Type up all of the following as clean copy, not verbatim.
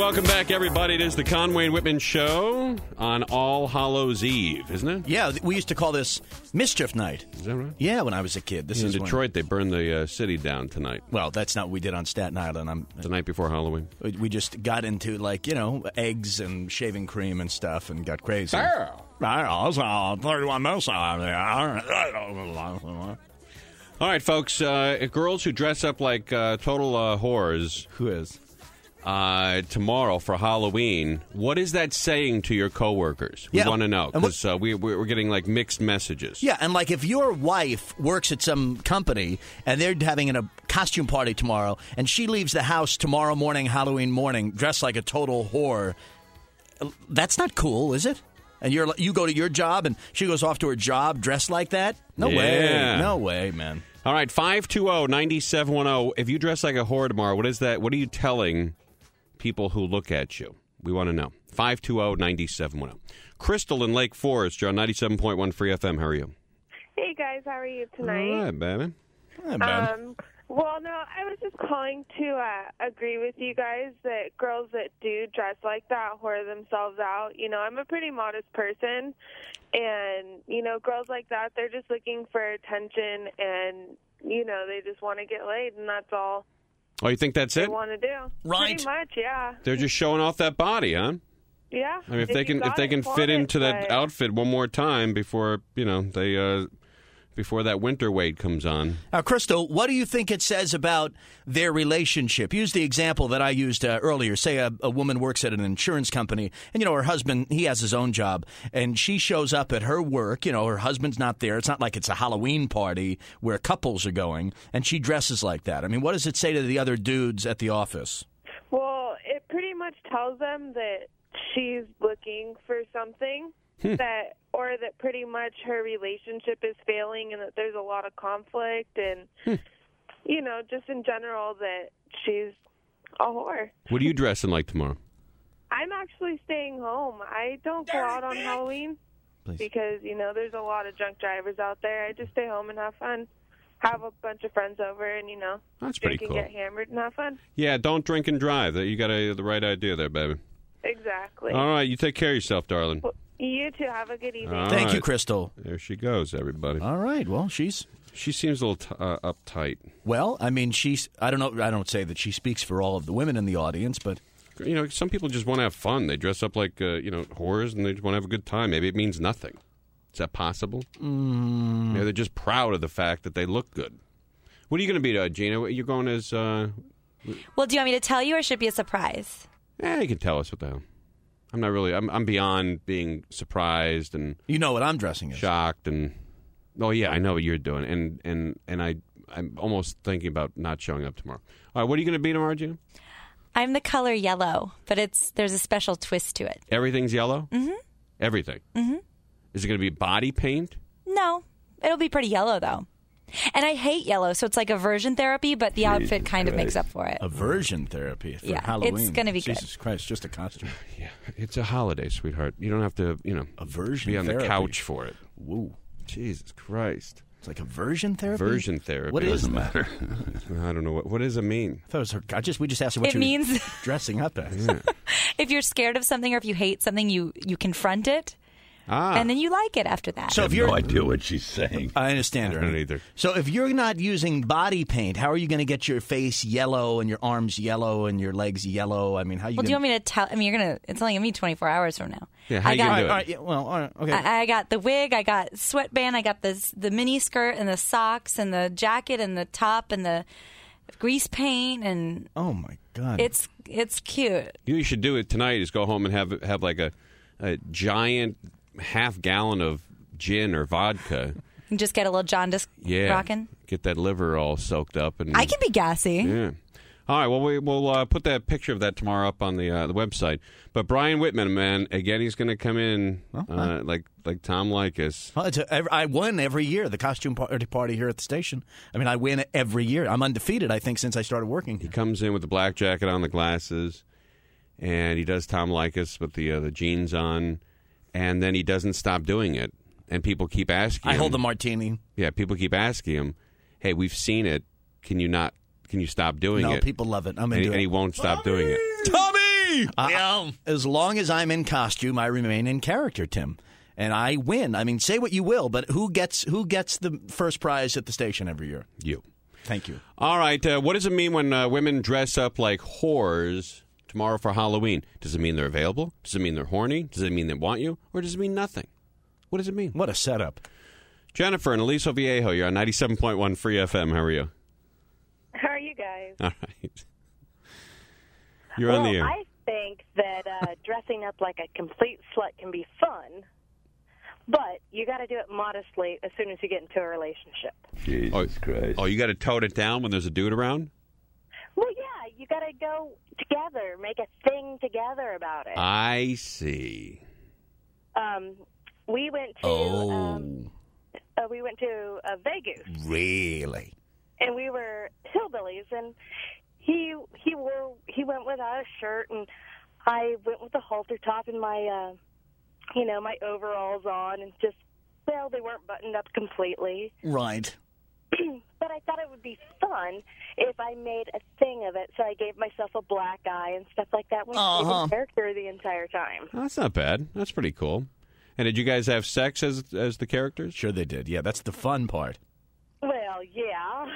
welcome back, everybody. It is the Conway and Whitman Show on All Hallows Eve, isn't it? Yeah, we used to call this Mischief Night. Is that right? Yeah, when I was a kid. In Detroit, they burned the city down tonight. Well, that's not what we did on Staten Island. The night before Halloween. We just got into, eggs and shaving cream and stuff and got crazy. All 31 minutes. right, folks. Girls who dress up like total whores. Who is? Tomorrow for Halloween. What is that saying to your coworkers? We want to know because we're getting mixed messages. Yeah, and if your wife works at some company and they're having a costume party tomorrow and she leaves the house tomorrow morning, Halloween morning, dressed like a total whore, that's not cool, is it? And you go to your job and she goes off to her job dressed like that? No way. No way, man. All right, 520-9710. If you dress like a whore tomorrow, what is that? What are you telling people who look at you? We want to know. 520-9710. Crystal in Lake Forest, you're on 97.1 Free FM. How are you? Hey, guys. How are you tonight? All right, baby. Well, no, I was just calling to agree with you guys that girls that do dress like that whore themselves out. I'm a pretty modest person, and, girls like that, they're just looking for attention, and, they just want to get laid, and that's all. Oh, you think that's it? They want to do. Right. Pretty much, yeah. They're just showing off that body, huh? Yeah. I mean, if they can fit into that outfit one more time before before that winter weight comes on. Now, Crystal, what do you think it says about their relationship? Use the example that I used earlier. Say a woman works at an insurance company, and, her husband, he has his own job, and she shows up at her work. Her husband's not there. It's not like it's a Halloween party where couples are going, and she dresses like that. I mean, what does it say to the other dudes at the office? Well, it pretty much tells them that she's looking for something. That pretty much her relationship is failing and that there's a lot of conflict and, just in general that she's a whore. What are you dressing like tomorrow? I'm actually staying home. I don't go out on Halloween because, there's a lot of drunk drivers out there. I just stay home and have fun. Have a bunch of friends over and, That's pretty cool. Get hammered and have fun. Yeah, don't drink and drive. You got the right idea there, baby. Exactly. All right, you take care of yourself, darling. Well, you too. Have a good evening. Thank you, Crystal. There she goes, everybody. All right. Well, she seems a little uptight. Well, I mean, I don't know. I don't say that she speaks for all of the women in the audience, but some people just want to have fun. They dress up like whores, and they just want to have a good time. Maybe it means nothing. Is that possible? Maybe they're just proud of the fact that they look good. What are you going to be, Gina? You're going as. Well, do you want me to tell you, or should it be a surprise? You can tell us what the hell. I'm not really. I'm beyond being surprised and. You know what I'm dressing as. Shocked and. Oh yeah, I know what you're doing, and I'm almost thinking about not showing up tomorrow. All right, what are you going to be tomorrow, Gina? I'm the color yellow, but there's a special twist to it. Everything's yellow. Mm-hmm. Everything. Mm-hmm. Is it going to be body paint? No, it'll be pretty yellow though. And I hate yellow, so it's like aversion therapy, but the outfit kind of makes up for it. Aversion therapy for Halloween. It's going to be good. Jesus Christ, just a costume. Yeah, it's a holiday, sweetheart. You don't have to, aversion be on therapy. The couch for it. Woo. Jesus Christ. It's like aversion therapy? Aversion therapy. What is that? I don't know. What does it mean? I thought we just asked her what means dressing up as. Yeah. If you're scared of something or if you hate something, you confront it. And then you like it after that. So I have no idea what she's saying. I understand her. I don't either. So if you're not using body paint, how are you going to get your face yellow and your arms yellow and your legs yellow? I mean, how you? Well, do you want me to tell? I mean, it's only going to be 24 hours from now. Yeah, how you going to do it? All right, all right, okay. I got the wig, I got sweatband, I got the mini skirt and the socks and the jacket and the top and the grease paint and. Oh my God! It's cute. You should do it tonight. Is go home and have like a giant half-gallon of gin or vodka. And just get a little jaundice rocking. Get that liver all soaked up. And I can be gassy. Yeah. All right, well, we'll put that picture of that tomorrow up on the website. But Brian Whitman, man, again, he's going to come in like Tom Leykis. Well, I win every year, the costume party here at the station. I mean, I win every year. I'm undefeated, I think, since I started working. He comes in with the black jacket on, the glasses, and he does Tom Leykis with the jeans on. And then he doesn't stop doing it. And people keep asking him. I hold the martini. Yeah, people keep asking him, hey, we've seen it. Can you stop doing it? No, people love it. And he won't stop doing it. Tommy! me! As long as I'm in costume, I remain in character, Tim. And I win. I mean, say what you will, but who gets the first prize at the station every year? You. Thank you. All right. What does it mean when women dress up like whores tomorrow for Halloween? Does it mean they're available? Does it mean they're horny? Does it mean they want you? Or does it mean nothing? What does it mean? What a setup. Jennifer and Aliso Viejo, you're on 97.1 Free FM. How are you? How are you guys? All right. You're on the air. I think that dressing up like a complete slut can be fun, but you got to do it modestly as soon as you get into a relationship. Jesus Christ. Oh, you got to tone it down when there's a dude around? Well, yeah, you got to go together, make a thing together about it. I see. We went to Vegas. Really? And we were hillbillies, and he went without a shirt, and I went with a halter top and my my overalls on, and just, well, they weren't buttoned up completely. Right. But I thought it would be fun if I made a thing of it, so I gave myself a black eye and stuff like that. We stayed in character the entire time. Oh, that's not bad. That's pretty cool. And did you guys have sex as the characters? Sure they did. Yeah, that's the fun part. Well, yeah.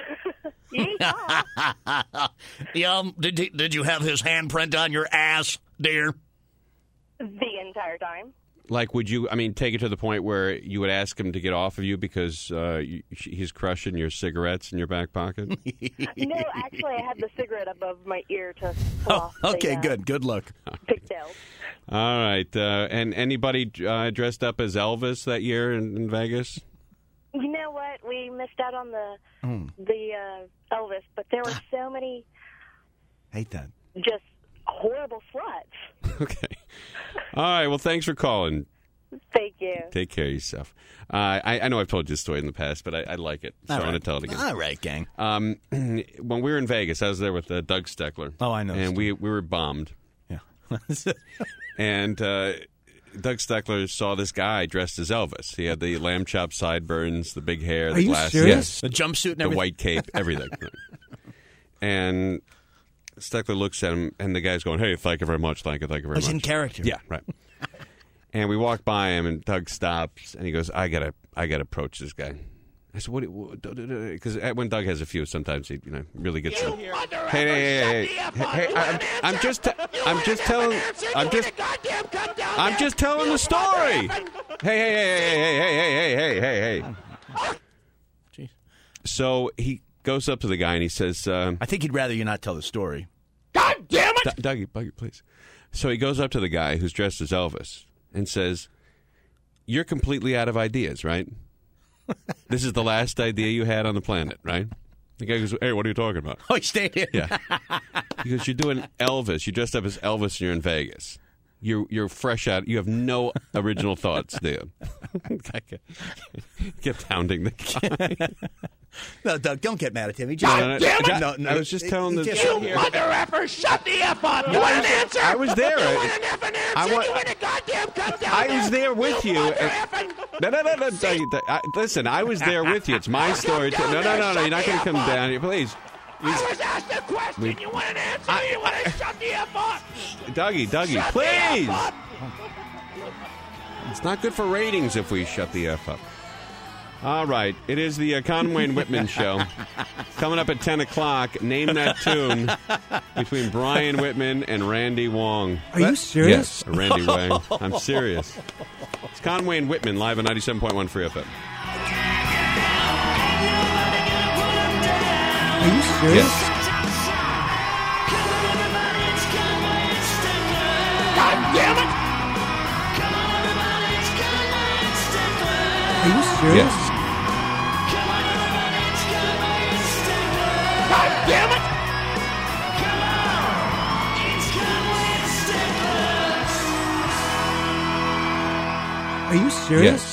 Yeah. Did you have his handprint on your ass, dear? The entire time. Like, would you, take it to the point where you would ask him to get off of you because he's crushing your cigarettes in your back pocket? No, actually, I had the cigarette above my ear to pull off okay, good. Good luck. Pigtails. All right. And anybody dressed up as Elvis that year in Vegas? You know what? We missed out on the Elvis, but there were so many Hate that. just horrible sluts. Okay. All right. Well, thanks for calling. Thank you. Take care of yourself. I know I've told you this story in the past, but I like it, so I want to tell it again. All right, gang. When we were in Vegas, I was there with Doug Steckler. Oh, I know. And we were bombed. Yeah. And Doug Steckler saw this guy dressed as Elvis. He had the lamb chop sideburns, the big hair, the glasses. Serious? Yes. The jumpsuit and the everything? white cape, everything. And Steckler looks at him, and the guy's going, "Hey, thank you very much, thank you very much." I was in character. Yeah, right. And we walk by him, and Doug stops, and he goes, "I gotta approach this guy." I said, "What?" Because when Doug has a few, sometimes he, really gets. Hey! I'm just telling the story. Hey! Jeez. So he goes up to the guy and he says, I think he'd rather you not tell the story. God damn it! Dougie, please. So he goes up to the guy who's dressed as Elvis and says, "You're completely out of ideas, right? This is the last idea you had on the planet, right?" The guy goes, "Hey, what are you talking about?" Oh, he stayed in. Yeah. He goes, "You're doing Elvis. You dressed up as Elvis and you're in Vegas. You're fresh out. You have no original thoughts, do you?" Kept hounding the guy. No, Doug, don't get mad at him. He God damn it! No, I was just telling the... You mother effer! Shut the F up! You want an answer? I was there. You want an effing answer? You want a goddamn come down I was there with you. mother effing... No. Listen, I was there with you. It's my story. No. You're not going to come down here. Please. I was asked a question. You want an answer? You want to shut the F up? Dougie, Shut please. the F up. It's not good for ratings if we shut the F up. All right. It is the Conway and Whitman Show. Coming up at 10 o'clock, Name That Tune between Brian Whitman and Randy Wong. Are you serious? Yes, Randy Wang. I'm serious. It's Conway and Whitman live on 97.1 Free FM. Are you serious? Yes. God damn it! Are you serious? Yes. God damn it! Are you serious? Yes.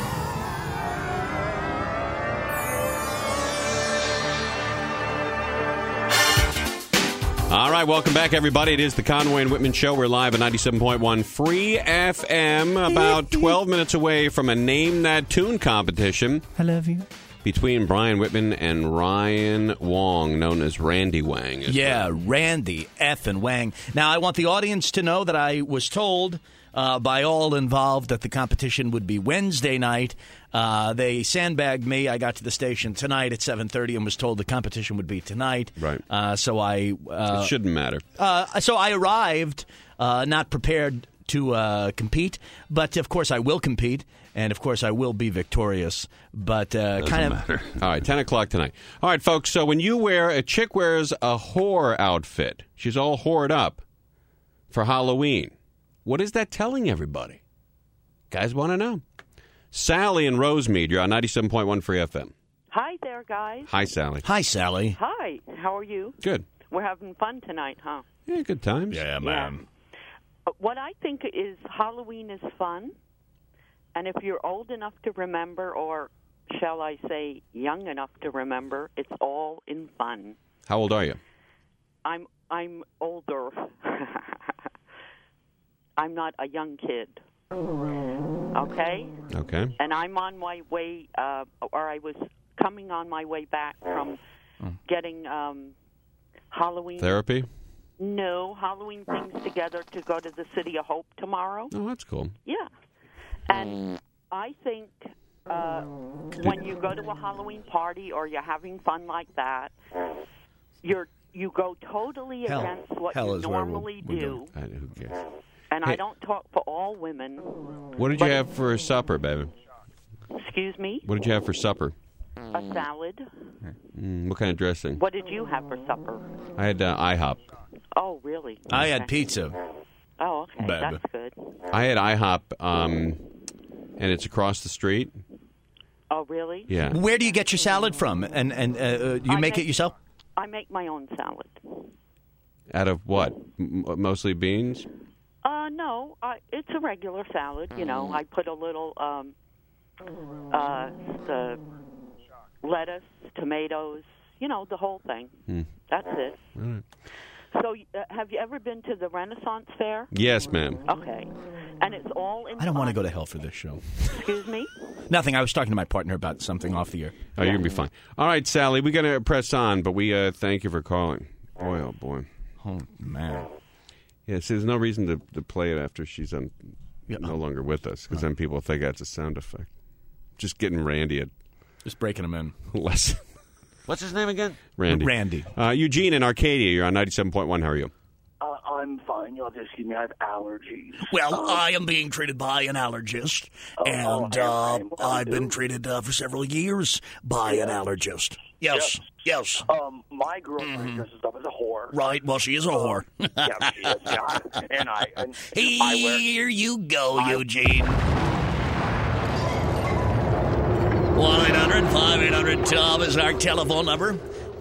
All right, welcome back, everybody. It is the Conway and Whitman Show. We're live at 97.1 Free FM, about 12 minutes away from a Name That Tune competition. I love you. between Brian Whitman and Ryan Wong, known as Randy Wang. Yeah, Randy F. and Wang. Now, I want the audience to know that I was told by all involved that the competition would be Wednesday night. They sandbagged me. I got to the station tonight at 7:30 and was told the competition would be tonight. Right. So I... it shouldn't matter. So I arrived not prepared to compete, but of course I will compete, and of course I will be victorious. But kind of matter. All right, 10 o'clock tonight. All right, folks, so when a chick wears a whore outfit, she's all whored up for Halloween, what is that telling everybody? Guys want to know. Sally in Rosemead, you're on 97.1 Free FM. Hi there, guys. Hi, Sally. Hi, Sally. Hi. How are you? Good. We're having fun tonight, huh? Yeah, good times. Yeah, man. What I think is Halloween is fun, and if you're old enough to remember, or shall I say young enough to remember, it's all in fun. How old are you? I'm older. I'm not a young kid. Okay? Okay. And I'm on my way, or I was coming on my way back from getting Halloween. Therapy? No, Halloween things together to go to the City of Hope tomorrow. Oh, that's cool. Yeah. And I think when you go to a Halloween party or you're having fun like that, you go totally against what you normally do. Who cares? And I don't talk for all women. What did you have for supper, baby? Excuse me? What did you have for supper? A salad. What kind of dressing? What did you have for supper? I had IHOP. Oh, really? I had pizza. Oh, okay. Baby. That's good. I had IHOP, and it's across the street. Oh, really? Yeah. Where do you get your salad from? And you make it yourself? I make my own salad. Out of what? Mostly beans? No, it's a regular salad. You know, I put a little the lettuce, tomatoes, the whole thing. That's it. All right. So, have you ever been to the Renaissance Fair? Yes, ma'am. Okay. And it's all in I don't want to go to hell for this show. Excuse me? Nothing. I was talking to my partner about something off the air. Oh, you're going to be fine. All right, Sally, we're going to press on, but we thank you for calling. Boy, oh, boy. Oh, man. Yeah, see, there's no reason to play it after she's no longer with us, because then people think that's a sound effect. Just getting Randy at Just breaking them in. lesson. What's his name again? Randy. Eugene in Arcadia, you're on 97.1. How are you? I'm fine. You'll just excuse me. I have allergies. Well, I am being treated by an allergist, and I've been treated for several years by an allergist. Yes. My girlfriend dresses up as a whore. Right. Well, she is a whore. Yeah, she is. Yeah. And Here you go, Eugene. 1-800-5800-TOM is our telephone number.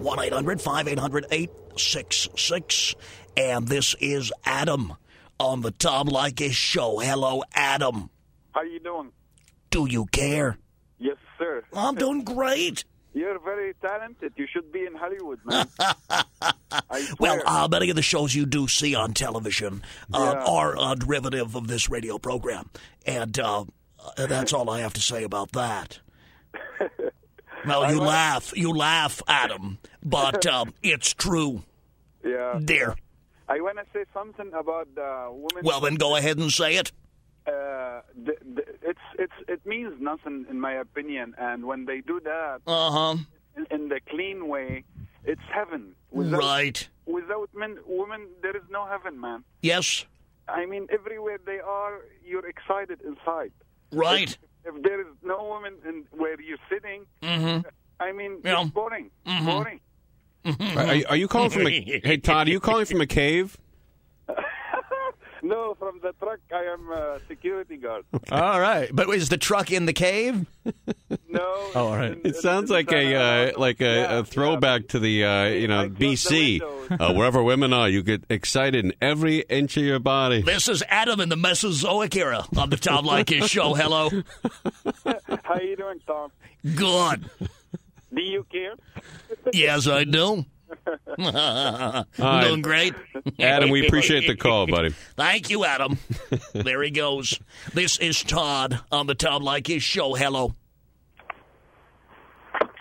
1-800-5800-866. And this is Adam on the Tom Leykis Show. Hello, Adam. How you doing? Do you care? Yes, sir. I'm doing great. You're very talented. You should be in Hollywood, man. Well, many of the shows you do see on television are a derivative of this radio program. And that's all I have to say about that. Well, you laugh, Adam, but it's true. Yeah. Dear. I want to say something about women. Well, then go ahead and say it. It means nothing, in my opinion. And when they do that in the clean way, it's heaven. Right. Without women, there is no heaven, man. Yes. I mean, everywhere they are, you're excited inside. Right. If there is no woman where you're sitting, I mean, it's boring. Boring. Are you calling from a... Hey, Todd, are you calling from a cave? No, from the truck. I am a security guard. All right. But is the truck in the cave? No. Oh, all right. It sounds like a throwback to the, BC. Wherever women are, you get excited in every inch of your body. This is Adam in the Mesozoic era on the Tom Leykis Show. Hello. How you doing, Tom? Good. Do you care? Yes, I do. I'm doing great. Adam, we appreciate the call, buddy. Thank you, Adam. There he goes. This is Todd on the Tom Leykis Show. Hello.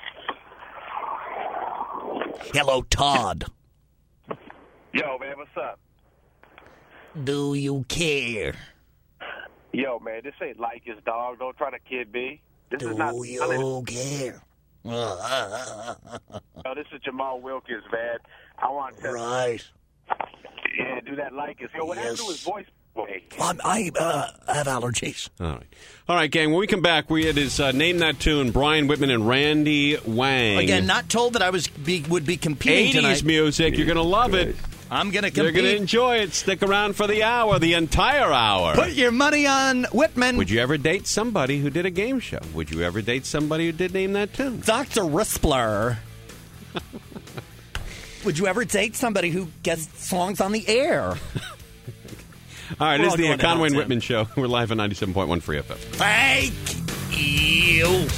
Hello, Todd. Yo, man, what's up? Do you care? Yo, man, this ain't like his dog. Don't try to kid me. This Do is not. you care? No, this is Jamal Wilkins, man. I want to. Right. Yeah, do that like us. Yo, what happened to his voice? I have allergies. All right, gang. When we come back, it is Name That Tune, Brian Whitman and Randy Wang. Again, not told that I would be competing 80s tonight. music. You're going to love it. I'm going to You're compete. going to enjoy it. Stick around for the hour, the entire hour. Put your money on Whitman. Would you ever date somebody who did a game show? Would you ever date somebody who did Name That Tune? Dr. Rispler. Would you ever date somebody who gets songs on the air? All right, this is the going to Conway and hell, Whitman Show. We're live on 97.1 Free FM. Thank you.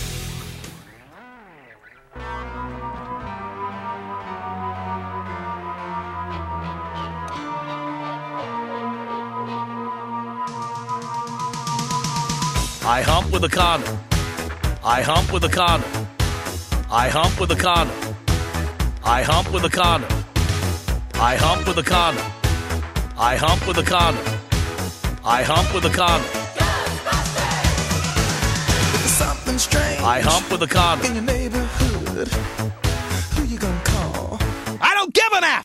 I hump with a condom. I hump with a condom. I hump with a condom. I hump with a condom. I hump with a condom. I hump with a condom. I hump with a condom. Something strange. I hump with a condom. In your neighborhood, who you gonna call? I don't give an F.